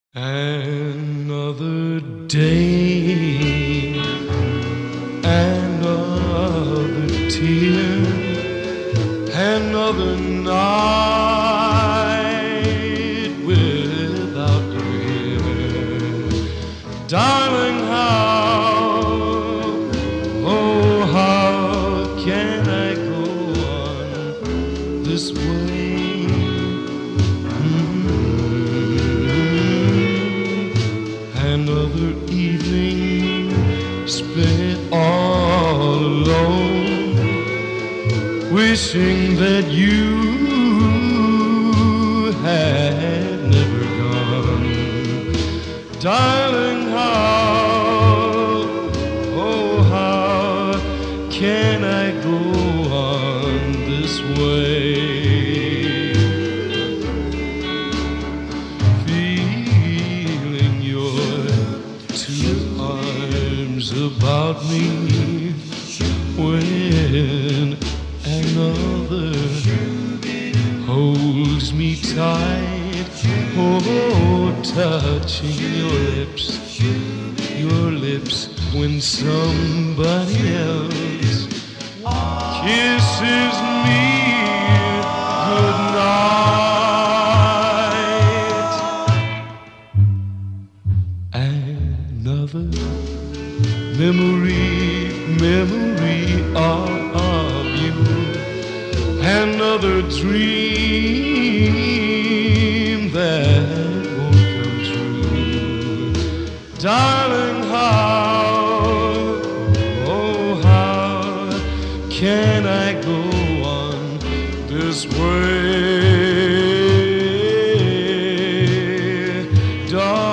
Another day, another tear, another night without you here. Darling, how can I go on this way? Another evening spent all alone, wishing that you had never gone. Darling, how can I go on this way? Arms about me when another holds me tight. Oh, touching your lips when somebody else kisses me goodnight. Another memory of you, another dream that won't come true. Darling, how can I go on this way? Darling,